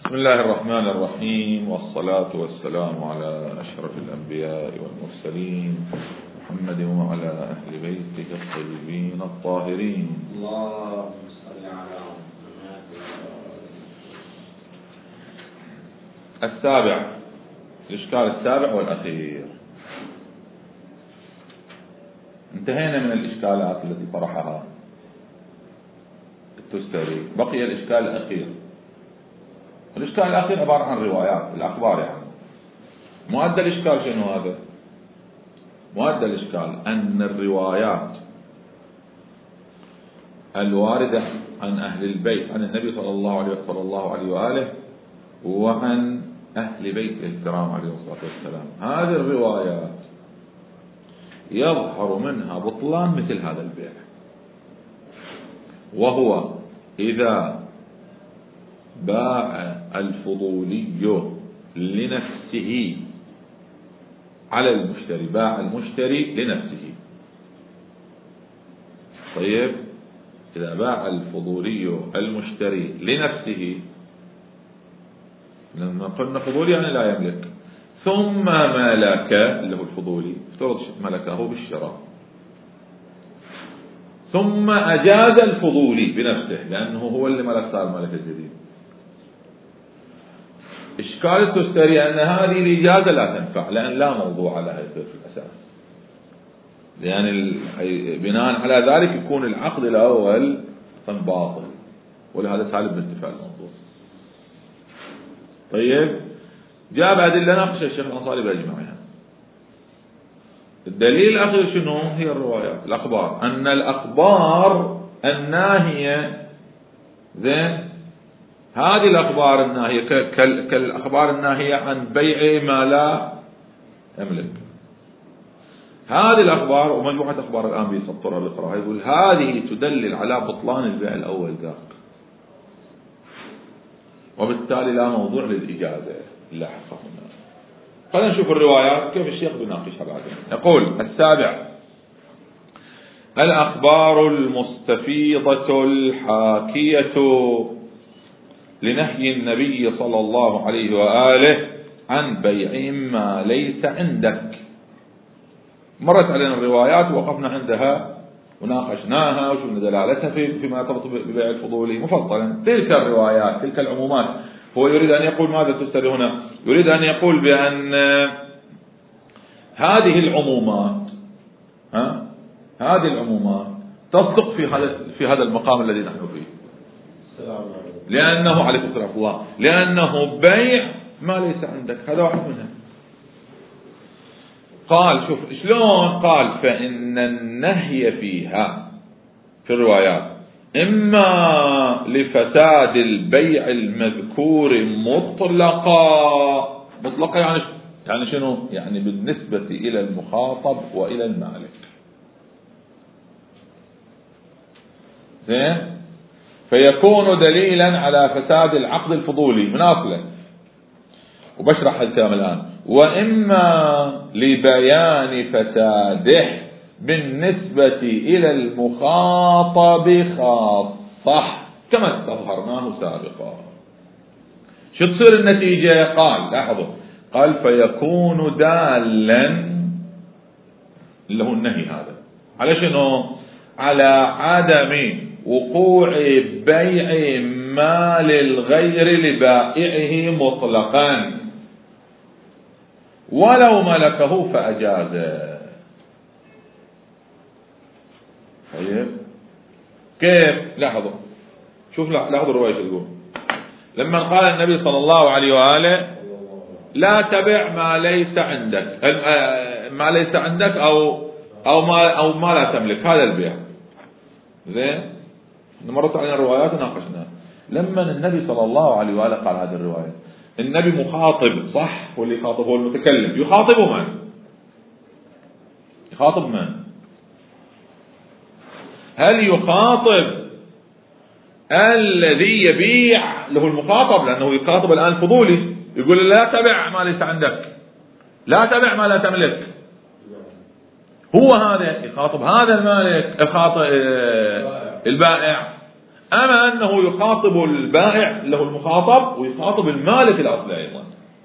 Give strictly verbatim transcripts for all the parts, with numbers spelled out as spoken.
بسم الله الرحمن الرحيم، والصلاة والسلام على أشرف الأنبياء والمرسلين محمد وعلى أهل بيته الطيبين الطاهرين. اللهم صل على محمد. السابع، الإشكال السابع والأخير. انتهينا من الإشكالات التي طرحها التستري، بقي الإشكال الأخير. الإشكال الأخير عبارة عن روايات الأخبار. يعني مؤدى الإشكال شنو هذا؟ مؤدى الإشكال أن الروايات الواردة عن أهل البيت عن النبي صلى الله عليه صلى الله عليه وآله وعن أهل بيت الكرام عليه الصلاة والسلام، هذه الروايات يظهر منها بطلان مثل هذا البيع، وهو إذا باع الفضولي لنفسه على المشتري، باع المشتري لنفسه. طيب، إذا باع الفضولي المشتري لنفسه، لما قلنا فضولي يعني لا يملك، ثم ملك اللي هو الفضولي، افترض ملكه بالشراء، ثم أجاز الفضولي بنفسه لأنه هو اللي ملك، صار ملك الجديد. إشكال التستري أن هذه الإجازة لا تنفع، لأن لا موضوع لها في الأساس، لأن بناء على ذلك يكون العقد الأول باطل، ولهذا سالب بانتفاع الموضوع. طيب، جاب أدلة ناقش الشيخ الأنصاري بأجمعها. الدليل الأخير شنو؟ هي الروايات الأخبار، أن الأخبار الناهية زين، هذه الأخبار الناهية كالأخبار الناهية عن بيع ما لا يملك. هذه الأخبار ومجموعة أخبار الآن بيسطرها بالقراءة، يقول هذه تدلل على بطلان البيع الأول ذاك، وبالتالي لا موضوع للإجازة اللاحقة هنا. خلينا نشوف الروايات كيف الشيخ بيناقشها بعدين. يقول السابع: الأخبار المستفيضة الحاكية لنهي النبي صلى الله عليه وآله عن بيع ما ليس عندك. مرت علينا الروايات ووقفنا عندها وناقشناها وشو دلالتها فيما يرتبط ببيع الفضولي مفصلا. تلك الروايات، تلك العمومات، هو يريد أن يقول ماذا تستر هنا؟ يريد أن يقول بأن هذه العمومات ها هذه العمومات تصدق في هذا في هذا المقام الذي نحن فيه، لأنه عليه الصلاة والسلام لأنه بيع ما ليس عندك، هذا واحد منها. قال شوف شلون قال: فإن النهي فيها في الروايات إما لفساد البيع المذكور مطلقا. مطلقا يعني يعني شنو؟ يعني بالنسبة إلى المخاطب وإلى المالك. زين، فيكون دليلا على فساد العقد الفضولي من أصله، وبشرح الكلام الآن. وإما لبيان فساده بالنسبة إلى المخاطب خاصة كما استظهرناه سابقا. شو تصير النتيجة؟ قال لاحظوا، قال فيكون دالا اللي هو النهي هذا على شنو؟ على عدم وقوع بيع مال الغير لبائعه مطلقا ولو ملكه فأجازه. طيب كيف؟ لاحظوا، شوف لاحظوا الرواية تقول: لما قال النبي صلى الله عليه وآله لا تبع ما ليس عندك، ما ليس عندك أو أو ما أو ما لا تملك، هذا البيع. زين، مرت علينا الروايات وناقشناها. لما النبي صلى الله عليه وآله قال هذه الرواية، النبي مخاطب صح، هو اللي يخاطب، هو المتكلم. يخاطب من؟ يخاطب من؟ هل يخاطب الذي يبيع له المخاطب؟ لأنه يخاطب الآن فضولي، يقول لا تبع ما ليس عندك، لا تبع ما لا تملك. هو هذا يخاطب هذا المالك، يخاطب البائع، أما أنه يخاطب البائع له المخاطب ويخاطب المالك الأصلي أيضا.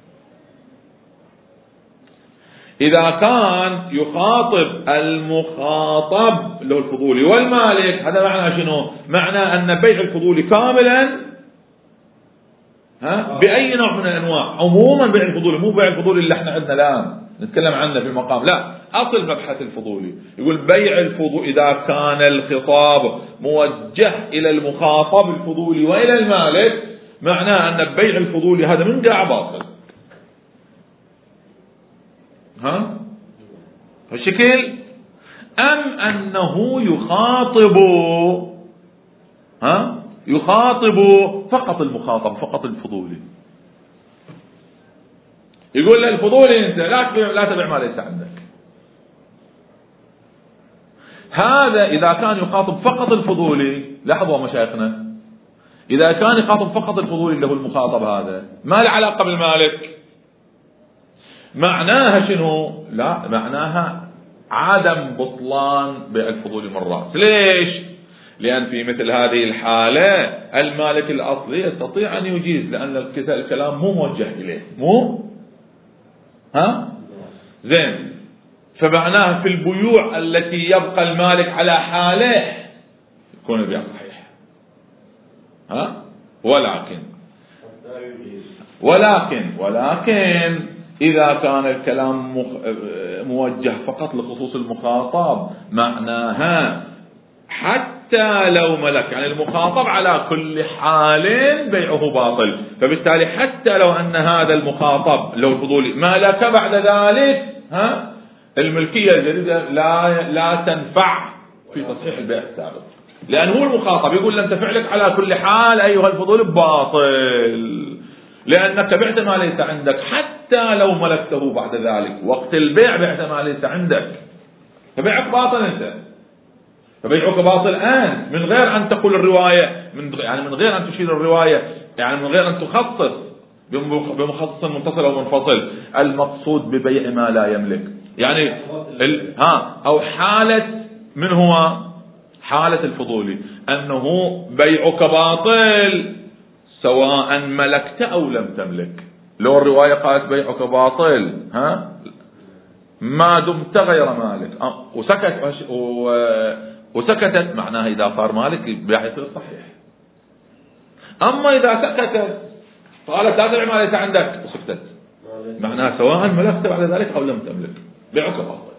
إذا كان يخاطب المخاطب له الفضولي والمالك، هذا معنى شنو؟ معنى أن بيع الفضولي كاملا ها بأي نوع من الأنواع، عموما بيع الفضولي، مو بيع الفضولي اللي احنا عندنا الآن نتكلم عنه في المقام، لا، أصل مبحث الفضولي يقول بيع الفضولي إذا كان الخطاب موجه إلى المخاطب الفضولي وإلى المالك، معناه أن بيع الفضولي هذا من قاع باطل. ها الشكل، أم أنه يخاطب ها يخاطب فقط المخاطب، فقط الفضولي، يقول له الفضولي أنت لا تبيع لا تبيع ما ليس عندك. هذا إذا كان يخاطب فقط الفضولي، لاحظوا مشايخنا، إذا كان يخاطب فقط الفضولي له المخاطب هذا ما له علاقة بالمالك، معناها شنو؟ لا، معناها عدم بطلان بيع الفضولي من الرأس. ليش؟ لأن في مثل هذه الحالة المالك الأصلي يستطيع أن يجيز، لأن الكلام مو موجه إليه، مو ها زين. فمعناها في البيوع التي يبقى المالك على حاله يكون البيع صحيح. ها ولكن ولكن ولكن إذا كان الكلام موجه فقط لخصوص المخاطب، معناها حتى لو ملك، يعني المخاطب على كل حال بيعه باطل، فبالتالي حتى لو أن هذا المخاطب لو الفضولي ملك بعد ذلك، ها الملكية الجديدة لا لا تنفع في تصحيح البيع السابق، لأن هو المخاطب يقول أنت فعلك على كل حال أيها الفضولي باطل، لأنك بعت ما ليس عندك، حتى لو ملكته بعد ذلك وقت البيع بعت ما ليس عندك، فبيعك باطل أنت، فبيعك باطل أنت، من غير أن تقول الرواية، من يعني من غير أن تشير الرواية، يعني من غير أن تخصص بمخصص منفصل أو منفصل، المقصود ببيع ما لا يملك، يعني ال... ها أو حالة من هو حالة الفضولي أنه بيعك باطل سواء ملكت أو لم تملك. لو الرواية قالت بيعك باطل ها ما دمت غير مالك وسكت وسكتت، معناها إذا صار مالك البيع يصير صحيح. أما إذا سكتت قالت لا تبيع ما ليس عندك وسكتت، معناها سواء ملكت بعد ذلك أو لم تملك بيعك باطل.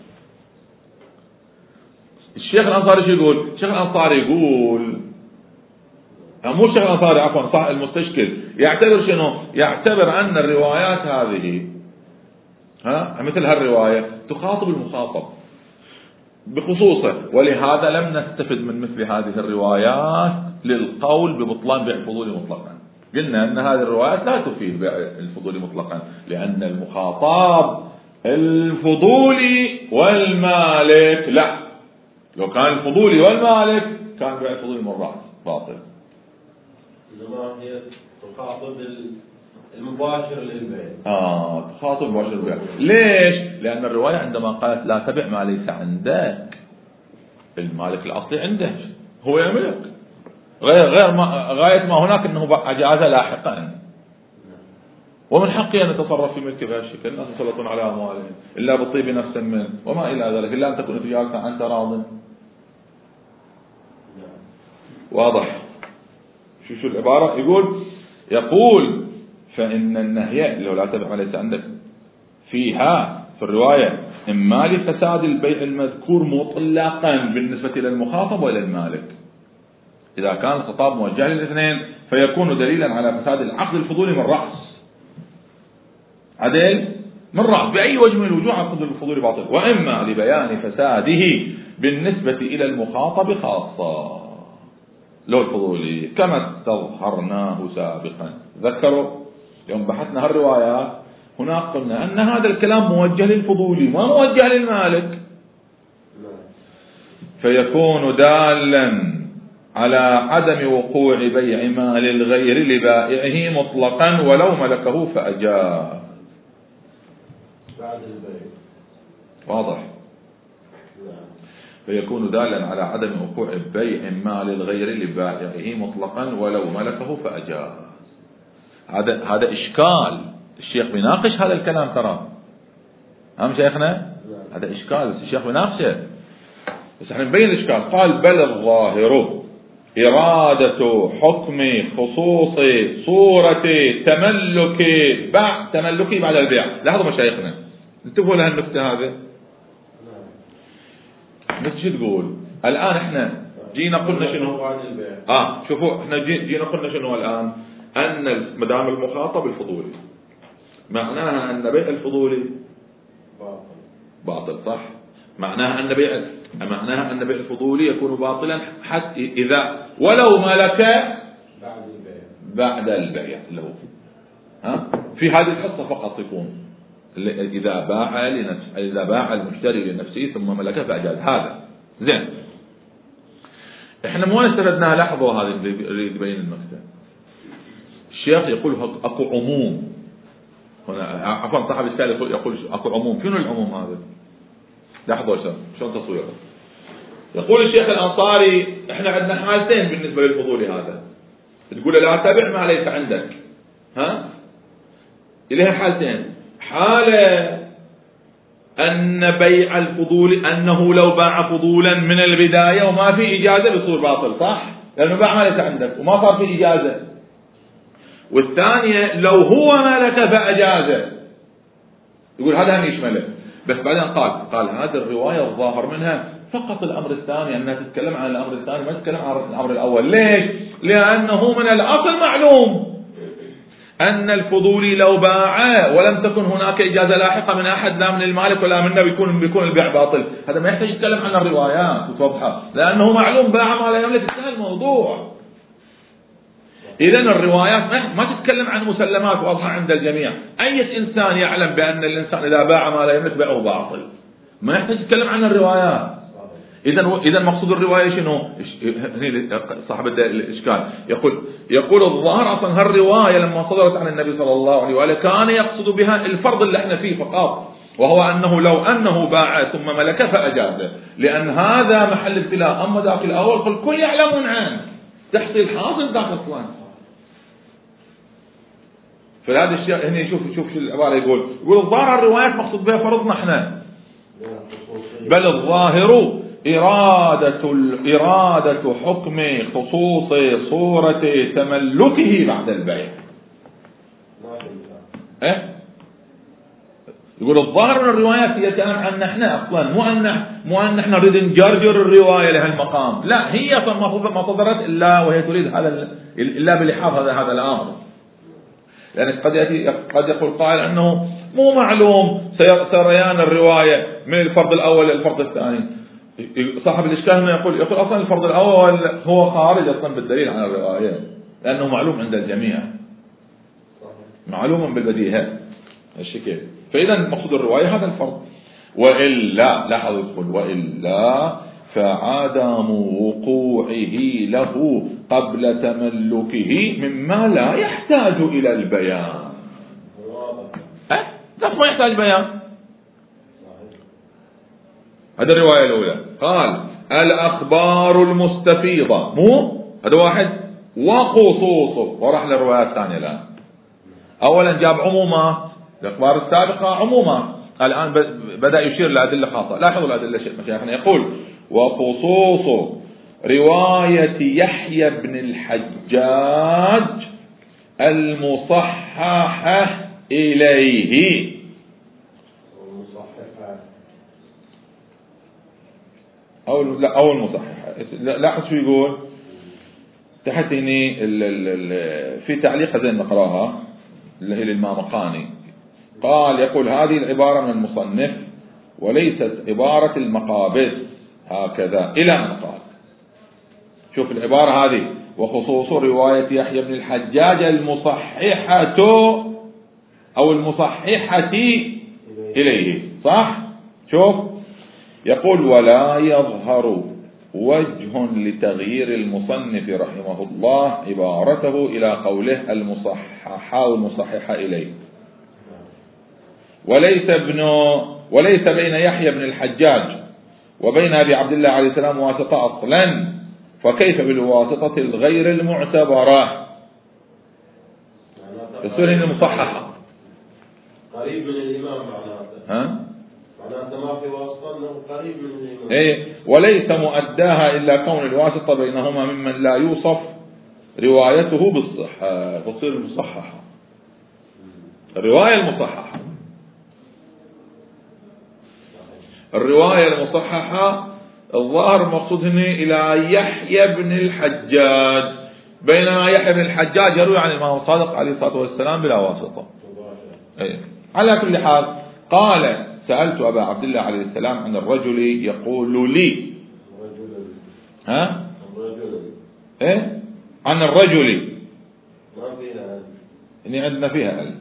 الشيخ الأنصاري شو يقول؟ الشيخ الأنصاري يقول، مو الشيخ الأنصاري عفوا صاحب المستشكل، يعتبر شنو؟ يعتبر أن الروايات هذه ها مثل هالرواية تخاطب المخاطب بخصوصه، ولهذا لم نستفد من مثل هذه الروايات للقول ببطلان بيع الفضولي مطلقا. قلنا أن هذه الروايات لا تفيد بيع الفضولي مطلقا، لأن المخاطب الفضولي والمالك، لا، لو كان الفضولي والمالك كان بيع الفضولي من الرأس باطل. إنما هي تخاطب المباشر للبيع. آه تخاطب مباشر للبيع. ليش؟ لأن الرواية عندما قالت لا تبع ما ليس عندك، المالك الأصلي عنده هو يملك، غير غير ما غاية ما هناك أنه أجاز لاحقا، ومن حقي أن أتصرف في ملك بهالشكل، الناس يسلطون على أموالهم إلا بطيب نفس منه وما إلى ذلك، إلا أن تكون تجارة أنت راض. واضح؟ شو شو العبارة؟ يقول يقول فإن النهي لو لا تبع ما ليس عندك فيها في الرواية إما لفساد البيع المذكور مطلقا بالنسبة إلى المخاطب وإلى المالك، إذا كان الخطاب موجه للاثنين فيكون دليلا على فساد العقد الفضولي من رأس، عدل من رأس بأي وجه من الوجوه عقد الفضولي باطل، وإما لبيان فساده بالنسبة إلى المخاطب خاصة لو الفضولي كما استظهرناه سابقا. ذكروا يوم بحثنا هالروايات هناك قلنا أن هذا الكلام موجه للفضولي ما موجه للمالك، فيكون دالا على عدم وقوع بيع مال الغير لبائعه مطلقا ولو ملكه فأجاب بعد البيع. واضح؟ فيكون دالا على عدم وقوع بيع مال الغير لبائعه مطلقا ولو ملكه فأجاز. هذا هذا إشكال، الشيخ بيناقش هذا الكلام ترى. هم شيخنا هذا إشكال بس الشيخ بيناقشه، بس احنا نبين الإشكال. قال بل الظاهر إرادة حكم خصوص صورة تملك بعد تملكي بعد البيع. لاحظوا مشايخنا انتبهوا لها النكتة هذه. بس شو تقول الآن؟ احنا جينا قلنا شنو؟ اه شوفوا احنا جينا قلنا شنو الآن؟ أن مدام المخاطب الفضولي معناها أن بيع الفضولي باطل، صح؟ معناها أن بيع معناها أن بيع الفضولي يكون باطلا حتى إذا ولو ملك بعد البيع بعد البيع له. ها في هذه الحصة فقط يكون إذا باع لنفسه، إذا باع المشتري لنفسه ثم ملكه فأجاز. هذا زين. احنا مو استفدناها. لاحظوا هذه اللي يبين المكتب. الشيخ يقول اكو عموم هنا، عفوا صاحب السائل يقول اكو عموم. شنو العموم هذا؟ لاحظوا شلون شلون تصويره. يقول الشيخ الأنصاري احنا عندنا حالتين بالنسبة للفضولي هذا. تقول لا تبع ما ليس عندك، ها إليها حالتين. حالة أن بيع الفضول أنه لو باع فضولا من البداية وما في إجازة بيصير باطل، صح؟ لأنه باع ما ليس عندك وما صار في إجازة. والثانية لو هو ملك فأجازه، يقول هذا هم يشمله. بس بعدين قال قال هذه الرواية الظاهر منها فقط الأمر الثاني، أنها تتكلم عن الأمر الثاني ما تتكلم عن الأمر الأول. ليش؟ لأنه من الأصل معلوم أن الفضولي لو باع ولم تكن هناك إجازة لاحقة من أحد لا من المالك ولا منا بيكون بيكون البيع باطل. هذا ما يحتاج يتكلم عن الروايات وتوضحها، لأنه معلوم باع ما لا يملك. انتهى الموضوع. إذن الروايات ما تتكلم عن مسلمات واضحة عند الجميع. أي إنسان يعلم بأن الإنسان إذا باع ما لا يملك بيعه باطل، ما يحتاج يتكلم عن الروايات. إذن إذن مقصود الرواية شنو؟ صاحب الإشكال يقول يقول الظاهر أصلا هالرواية لما صدرت عن النبي صلى الله عليه وآله كان يقصد بها الفرض اللي احنا فيه فقط، وهو أنه لو أنه باع ثم ملك فأجازه، لأن هذا محل ابتلاء. أما ذاك الأول فالكل يعلمون عنه، تحصيل حاصل ذاك أصلا. فهذا الشيء هنا شوف شوف شو العبارة يقول يقول الظاهر الروايات مقصود بها فرضنا احنا. بل الظاهر إرادة إرادة حكم خصوص صورة تملكه بعد البيع. إيه؟ يقول الظاهر من الروايات هي كلام عن احنا أصلا، مو أن مو أن احنا نريد نجرجر الرواية لهالمقام، لا هي ما صدرت إلا وهي تريد هذا إلا بلحاظ هذا هذا الأمر. لأن يعني قد يأتي قد يقول قائل أنه مو معلوم سريان الرواية من الفرض الأول للفرض الثاني. صاحب الإشكال هنا يقول يقول أصلا الفرض الأول هو خارج أصلا بالدليل عن الرواية، لأنه معلوم عند الجميع، معلوم بالبديهة الشكل. فإذا مقصود الرواية هذا الفرض. وإلا لاحظوا يقول وإلا فعدم وقوعه له قبل تملكه مما لا يحتاج إلى البيان. أه؟ ما يحتاج بيان. هذا الرواية الأولى. قال الأخبار المستفيضة، مو هذا واحد وخصوصه، وراح للرواية الثانية الآن. أولا جاب عمومات، الأخبار السابقة عمومات، الآن بدأ يشير لأدلة خاصة. لاحظوا الأدلة مشايخنا يقول وخصوص رواية يحيى بن الحجاج المصححة إليه. أو لا أو المصححة. لاحظ شو يقول تحت هني في تعليق زين نقراها اللي هي للمامقاني. قال يقول هذه العبارة من المصنف وليست عبارة المقابس هكذا إلى أن قال. شوف العبارة هذه وخصوص رواية يحيى بن الحجاج المصححة أو المصححة إليه، صح؟ شوف يقول ولا يظهر وجه لتغيير المصنف رحمه الله عبارته إلى قوله المصححة والمصححة إليه. وليس ابن وليس بين يحيى بن الحجاج وبين أبي عبد الله عليه السلام واسطة أصلا، فكيف بالواسطة الغير المعتبرة؟ السنة المصححة قريب من الإمام معناته. ها؟ معناته ما في واسطة، أنه قريب من الإمام. إيه، وليس مؤداها إلا كون الواسطة بينهما ممن لا يوصف روايته بالصحة، تصير المصححة، الرواية المصححة. الرواية المصححة الظاهر المقصود هنا إلى يحيى بن الحجاج، بينما يحيى بن الحجاج يروي عن الإمام الصادق عليه الصلاة والسلام بلا واسطة. أي. على كل حال قال سألت أبا عبد الله عليه السلام عن الرجل يقول لي ها إيه عن الرجل ما فيها إني عندنا فيها ال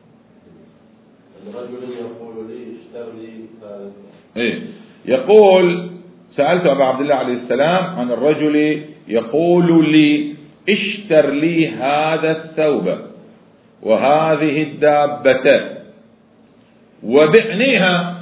الرجل يقول لي اشتر لي إيه يقول سألت أبا عبد الله عليه السلام عن الرجل يقول لي اشتر لي هذا الثوب وهذه الدابة وبعنيها.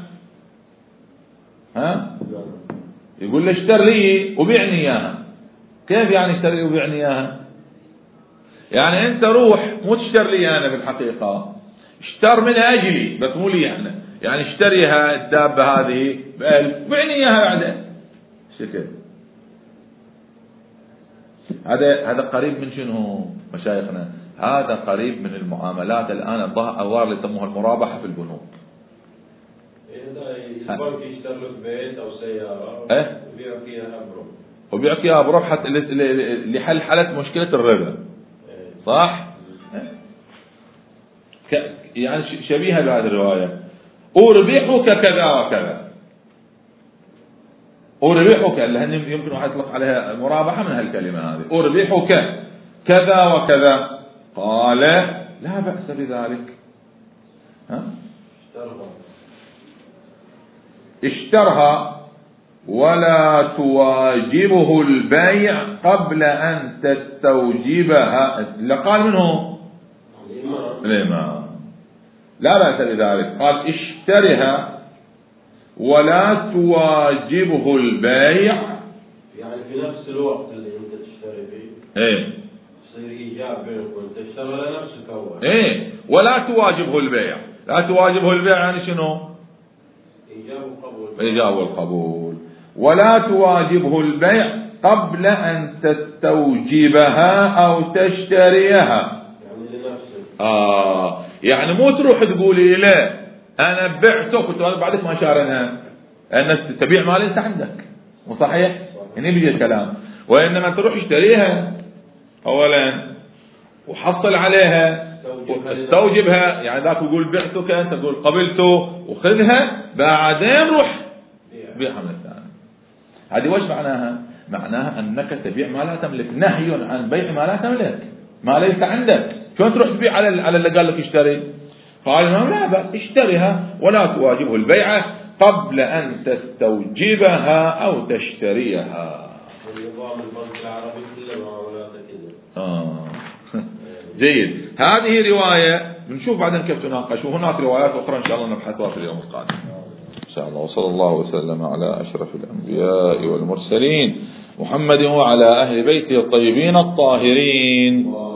ها يقول لي اشتر لي وبعني اياها. كيف يعني اشتر لي وبعني اياها؟ يعني انت روح مو تشتر لي انا، في الحقيقة اشتر من اجلي بس مو لي انا، يعني اشتريها الدابة هذه بألف وبعني اياها بعدين. شكل هذا هذا قريب من شنو مشايخنا؟ هذا قريب من المعاملات الآن الظاهر يسموها المرابحة في البنوك. البنك يشتري لك بيت أو سيارة إيه؟ وبيع فيها أبرم وبيع فيها أبرم حتى لحل حالة مشكلة الربا. صح؟ يعني شبيهة بهذه الرواية. أربحك كذا وكذا، أربحك اللي يمكن أن يطلق عليها المرابحة من هالكلمة هذه، أربحك كذا وكذا. قال لا بأس بذلك. ها؟ اشترها ولا تواجبه البيع قبل أن تستوجبها. لقال منه الإمام لا بأس بذلك. قال اشترها ولا تواجبه البيع، يعني في نفس الوقت اللي انت تشتري فيه ايه يصير ايجاب بينك وانت تشتري لنفسك اول. ايه ولا تواجبه البيع. لا تواجبه البيع يعني شنو؟ ايجاب وقبول. ايجاب والقبول. ولا تواجبه البيع قبل ان تستوجبها او تشتريها، يعني لنفسك. اه يعني مو تروح تقولي لا انا بعتك وانت بعدك ما شارنها، ان تبيع مال انت عندك، مو صحيح؟ هنا بيجي الكلام. وانما تروح اشتريها اولا وحصل عليها استوجبها، يعني ذاك يقول بعتك انت تقول قبلته وخذها، بعدين روح بيعها من الثاني. هذه وش معناها؟ معناها انك تبيع ما لا تملك، نهي عن بيع ما لا تملك، ما ليس عندك. شلون تروح تبيع على على اللي قال لك اشتري؟ قال الإمام لا بأس اشتريها ولا تواجبه البيعة قبل أن تستوجبها أو تشتريها. النظام البنك العربي كله معاملاته كذا. آه. جيد. هذه رواية بنشوف بعدين كيف تناقش، وهناك روايات أخرى إن شاء الله نبحثها في اليوم القادم إن شاء الله. وصلى الله وسلم على أشرف الأنبياء والمرسلين محمد وعلى أهل بيته الطيبين الطاهرين.